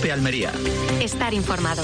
COPE Almería. Estar informado.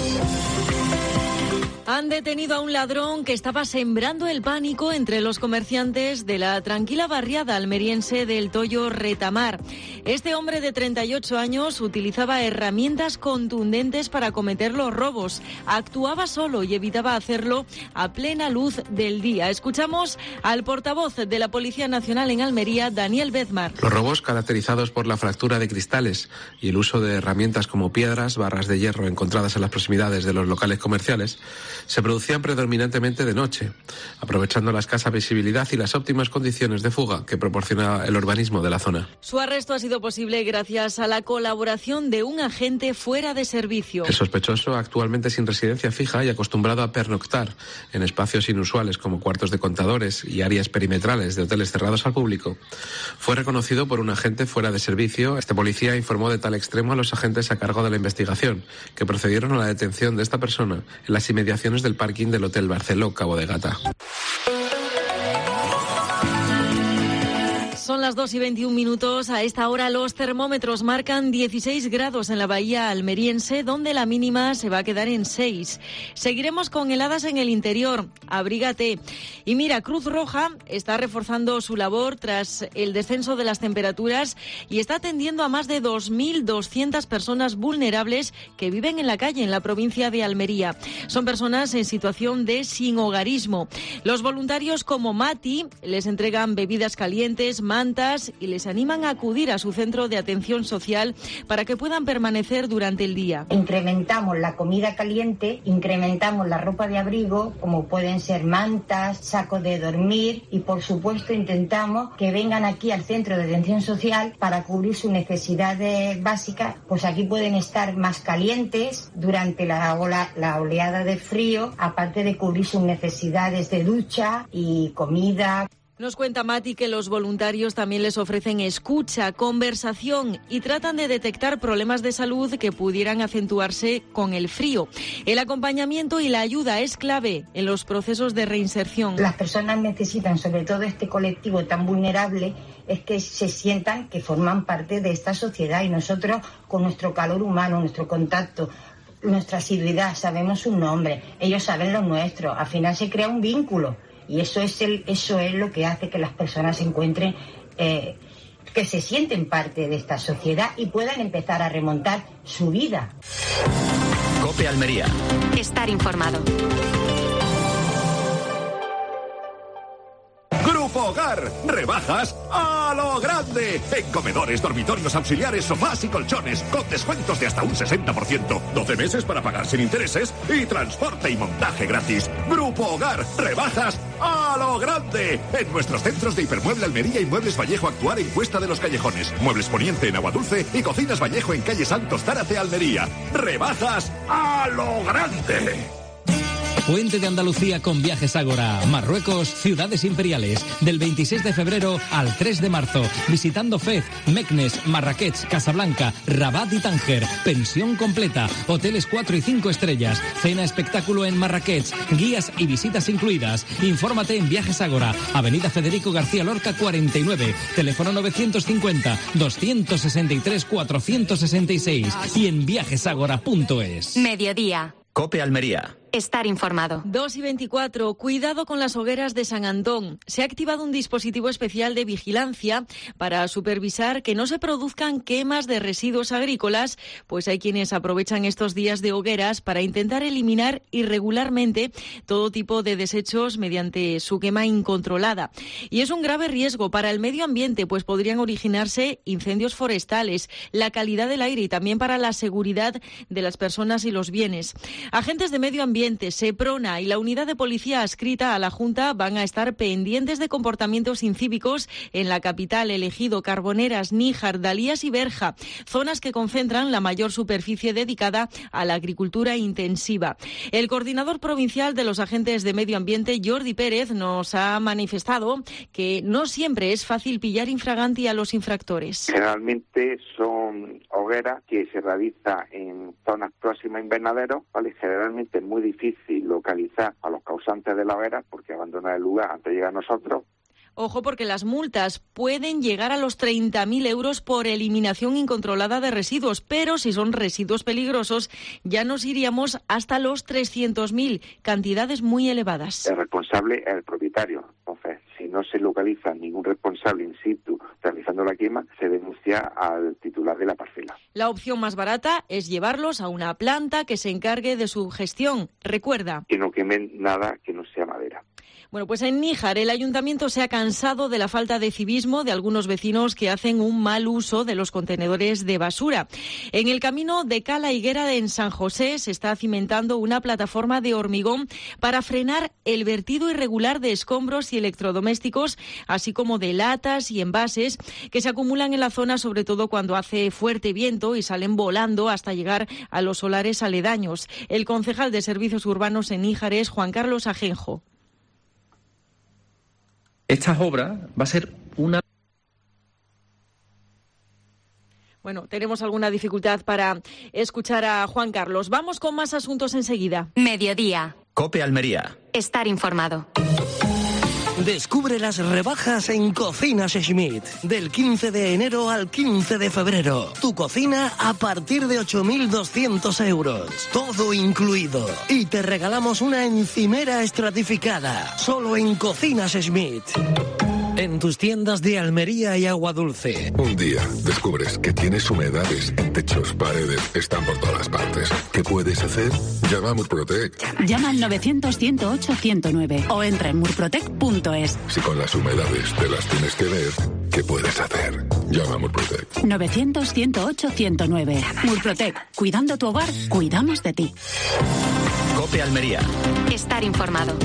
Han detenido a un ladrón que estaba sembrando el pánico entre los comerciantes de la tranquila barriada almeriense del Toyo Retamar. Este hombre de 38 años utilizaba herramientas contundentes para cometer los robos. Actuaba solo y evitaba hacerlo a plena luz del día. Escuchamos al portavoz de la Policía Nacional en Almería, Daniel Bezmar. Los robos, caracterizados por la fractura de cristales y el uso de herramientas como piedras, barras de hierro encontradas en las proximidades de los locales comerciales, se producían predominantemente de noche, aprovechando la escasa visibilidad y las óptimas condiciones de fuga que proporciona el urbanismo de la zona. Su arresto ha sido posible gracias a la colaboración de un agente fuera de servicio. El sospechoso, actualmente sin residencia fija y acostumbrado a pernoctar en espacios inusuales como cuartos de contadores y áreas perimetrales de hoteles cerrados al público, fue reconocido por un agente fuera de servicio. Este policía informó de tal extremo a los agentes a cargo de la investigación, que procedieron a la detención de esta persona en las inmediaciones del parking del Hotel Barceló, Cabo de Gata. Son las 2:21. A esta hora los termómetros marcan 16 grados en la bahía almeriense, donde la mínima se va a quedar en 6. Seguiremos con heladas en el interior. Abrígate. Y mira, Cruz Roja está reforzando su labor tras el descenso de las temperaturas y está atendiendo a más de 2.200 personas vulnerables que viven en la calle en la provincia de Almería. Son personas en situación de sinhogarismo. Los voluntarios como Mati les entregan bebidas calientes, mantas y les animan a acudir a su centro de atención social para que puedan permanecer durante el día. Incrementamos la comida caliente, incrementamos la ropa de abrigo, como pueden ser mantas, sacos de dormir, y por supuesto intentamos que vengan aquí al centro de atención social para cubrir sus necesidades básicas. Pues aquí pueden estar más calientes durante la oleada de frío, aparte de cubrir sus necesidades de ducha y comida. Nos cuenta Mati que los voluntarios también les ofrecen escucha, conversación y tratan de detectar problemas de salud que pudieran acentuarse con el frío. El acompañamiento y la ayuda es clave en los procesos de reinserción. Las personas necesitan, sobre todo este colectivo tan vulnerable, es que se sientan que forman parte de esta sociedad, y nosotros, con nuestro calor humano, nuestro contacto, nuestra asiduidad, sabemos su nombre, ellos saben lo nuestro, al final se crea un vínculo. Y eso es lo que hace que las personas se encuentren, que se sienten parte de esta sociedad y puedan empezar a remontar su vida. COPE Almería. Estar informado. Grupo Hogar, rebajas a lo grande. En comedores, dormitorios, auxiliares, sofás y colchones, con descuentos de hasta un 60%. 12 meses para pagar sin intereses y transporte y montaje gratis. Grupo Hogar, rebajas a lo grande. En nuestros centros de Hipermueble Almería y Muebles Vallejo Actuar en Cuesta de los Callejones. Muebles Poniente en Aguadulce y Cocinas Vallejo en calle Santos Zárate, Almería. Rebajas a lo grande. Puente de Andalucía con Viajes Ágora. Marruecos, ciudades imperiales. Del 26 de febrero al 3 de marzo. Visitando Fez, Meknes, Marrakech, Casablanca, Rabat y Tánger. Pensión completa. Hoteles 4 y 5 estrellas. Cena espectáculo en Marrakech. Guías y visitas incluidas. Infórmate en Viajes Ágora. Avenida Federico García Lorca 49. Teléfono 950-263-466. Y en viajesagora.es. Mediodía. COPE Almería. Estar informado. 2:24. Cuidado con las hogueras de San Antón. Se ha activado un dispositivo especial de vigilancia para supervisar que no se produzcan quemas de residuos agrícolas, pues hay quienes aprovechan estos días de hogueras para intentar eliminar irregularmente todo tipo de desechos mediante su quema incontrolada. Y es un grave riesgo para el medio ambiente, pues podrían originarse incendios forestales, la calidad del aire y también para la seguridad de las personas y los bienes. Agentes de medio ambiente, Seprona y la unidad de policía adscrita a la Junta van a estar pendientes de comportamientos incívicos en la capital, El Ejido, Carboneras, Níjar, Dalías y Berja, zonas que concentran la mayor superficie dedicada a la agricultura intensiva. El coordinador provincial de los agentes de medio ambiente, Jordi Pérez, nos ha manifestado que no siempre es fácil pillar infraganti a los infractores. Generalmente son hogueras que se realizan en zonas próximas a invernaderos, ¿vale? Generalmente es muy difícil localizar a los causantes de la hoguera porque abandonan el lugar antes de llegar a nosotros. Ojo, porque las multas pueden llegar a los 30.000 euros por eliminación incontrolada de residuos, pero si son residuos peligrosos ya nos iríamos hasta los 300.000, cantidades muy elevadas. El responsable es el propietario. Entonces, si no se localiza ningún responsable in situ realizando la quema, se denuncia al titular de la parcela. La opción más barata es llevarlos a una planta que se encargue de su gestión. Recuerda, Que no quemen nada que no sea madera. Bueno, pues en Níjar el ayuntamiento se ha cansado de la falta de civismo de algunos vecinos que hacen un mal uso de los contenedores de basura. En el camino de Cala Higuera en San José se está cimentando una plataforma de hormigón para frenar el vertido irregular de escombros y electrodomésticos, así como de latas y envases que se acumulan en la zona, sobre todo cuando hace fuerte viento y salen volando hasta llegar a los solares aledaños. El concejal de Servicios Urbanos en Níjar es Juan Carlos Ajenjo. Esta obra va a ser una... Bueno, tenemos alguna dificultad para escuchar a Juan Carlos. Vamos con más asuntos enseguida. Mediodía. COPE Almería. Estar informado. Descubre las rebajas en Cocinas Schmidt. Del 15 de enero al 15 de febrero. Tu cocina a partir de 8.200 euros. Todo incluido. Y te regalamos una encimera estratificada. Solo en Cocinas Schmidt. En tus tiendas de Almería y Agua Dulce. Un día descubres que tienes humedades en techos, paredes, están por todas partes. ¿Qué puedes hacer? Llama a Murprotec. Llama al 900-108-109 o entra en murprotec.es. Si con las humedades te las tienes que ver, ¿qué puedes hacer? Llama a Murprotec. 900-108-109. Murprotec. Cuidando tu hogar, cuidamos de ti. COPE Almería. Estar informado.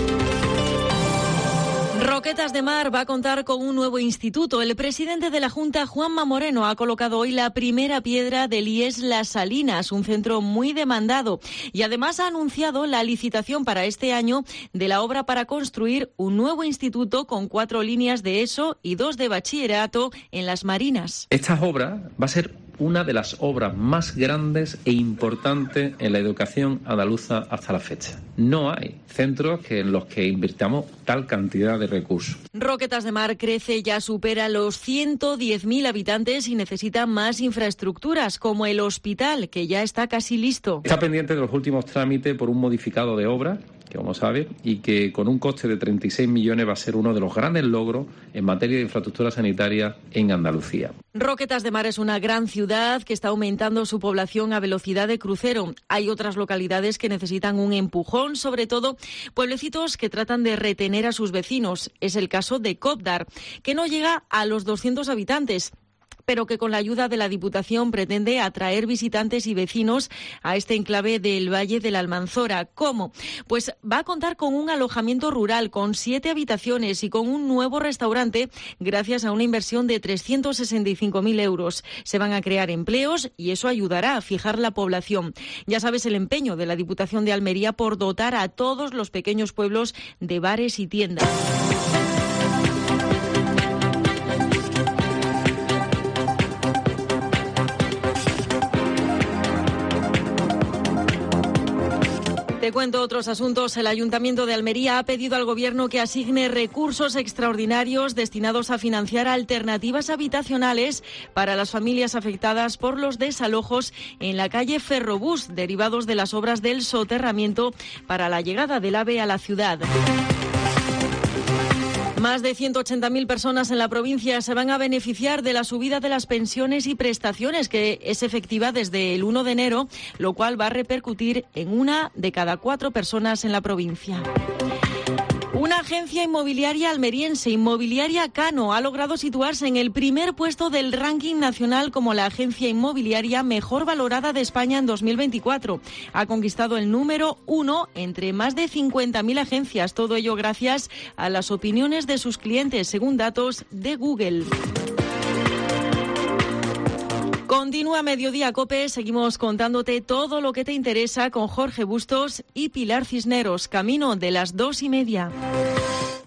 Roquetas de Mar va a contar con un nuevo instituto. El presidente de la Junta, Juanma Moreno, ha colocado hoy la primera piedra del IES Las Salinas, un centro muy demandado. Y además ha anunciado la licitación para este año de la obra para construir un nuevo instituto con 4 líneas de ESO y 2 de bachillerato en Las Marinas. Esta obra va a ser una de las obras más grandes e importantes en la educación andaluza hasta la fecha. No hay centros en los que invirtamos tal cantidad de recursos. Roquetas de Mar crece, ya supera los 110.000 habitantes y necesita más infraestructuras, como el hospital, que ya está casi listo. Está pendiente de los últimos trámites por un modificado de obra, que vamos a ver, y que con un coste de 36 millones va a ser uno de los grandes logros en materia de infraestructura sanitaria en Andalucía. Roquetas de Mar es una gran ciudad que está aumentando su población a velocidad de crucero. Hay otras localidades que necesitan un empujón, sobre todo pueblecitos que tratan de retener a sus vecinos. Es el caso de Cópdar, que no llega a los 200 habitantes, pero que con la ayuda de la Diputación pretende atraer visitantes y vecinos a este enclave del Valle de la Almanzora. ¿Cómo? Pues va a contar con un alojamiento rural con 7 habitaciones y con un nuevo restaurante gracias a una inversión de 365.000 euros. Se van a crear empleos y eso ayudará a fijar la población. Ya sabes el empeño de la Diputación de Almería por dotar a todos los pequeños pueblos de bares y tiendas. Te cuento otros asuntos. El Ayuntamiento de Almería ha pedido al Gobierno que asigne recursos extraordinarios destinados a financiar alternativas habitacionales para las familias afectadas por los desalojos en la calle Ferrobús, derivados de las obras del soterramiento para la llegada del AVE a la ciudad. Más de 180.000 personas en la provincia se van a beneficiar de la subida de las pensiones y prestaciones, que es efectiva desde el 1 de enero, lo cual va a repercutir en 1 de cada 4 personas en la provincia. Una agencia inmobiliaria almeriense, Inmobiliaria Cano, ha logrado situarse en el primer puesto del ranking nacional como la agencia inmobiliaria mejor valorada de España en 2024. Ha conquistado el número 1 entre más de 50.000 agencias, todo ello gracias a las opiniones de sus clientes, según datos de Google. Continúa Mediodía COPE, seguimos contándote todo lo que te interesa con Jorge Bustos y Pilar Cisneros, camino de las 2:30.